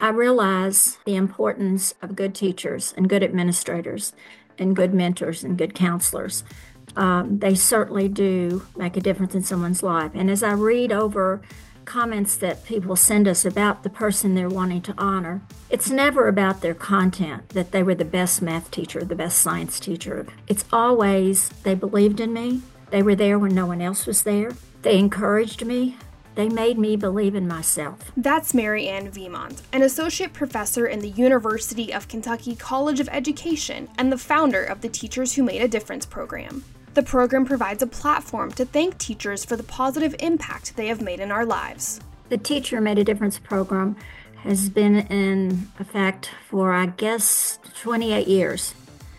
I realize the importance of good teachers and good administrators and good mentors and good counselors. They certainly do make a difference in someone's life. And as I read over comments that people send us about the person they're wanting to honor, it's never about their content, that they were the best math teacher, the best science teacher. It's always they believed in me. They were there when no one else was there. They encouraged me. They made me believe in myself. That's Mary Ann Vemont, an associate professor in the University of Kentucky College of Education and the founder of the Teachers Who Made a Difference program. The program provides a platform to thank teachers for the positive impact they have made in our lives. The Teacher Made a Difference program has been in effect for, I guess, 28 years.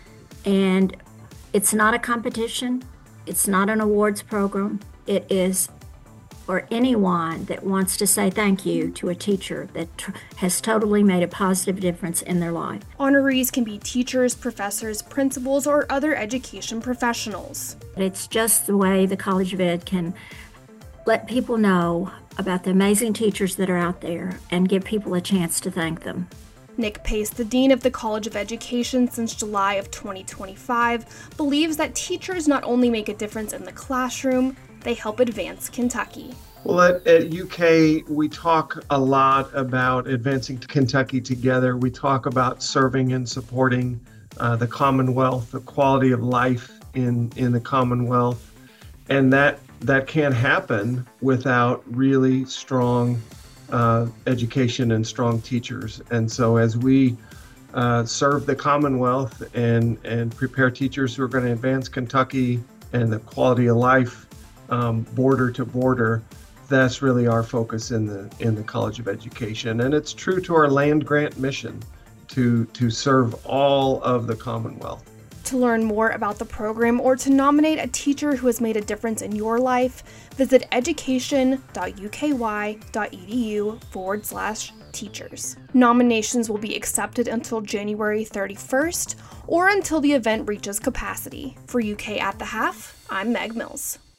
And it's not a competition. It's not an awards program. It is for anyone that wants to say thank you to a teacher that has totally made a positive difference in their life. Honorees can be teachers, professors, principals, or other education professionals. It's just the way the College of Ed can let people know about the amazing teachers that are out there and give people a chance to thank them. Nick Pace, the Dean of the College of Education since July of 2025, believes that teachers not only make a difference in the classroom, they help advance Kentucky. Well, at UK, we talk a lot about advancing Kentucky together. We talk about serving and supporting the Commonwealth, the quality of life in the Commonwealth. And that can't happen without really strong education and strong teachers. And so as we serve the Commonwealth and prepare teachers who are going to advance Kentucky and the quality of life border to border, that's really our focus in the College of Education. And it's true to our land grant mission to serve all of the Commonwealth. To learn more about the program or to nominate a teacher who has made a difference in your life, visit education.uky.edu/teachers. Nominations will be accepted until January 31st or until the event reaches capacity. For UK at the Half, I'm Meg Mills.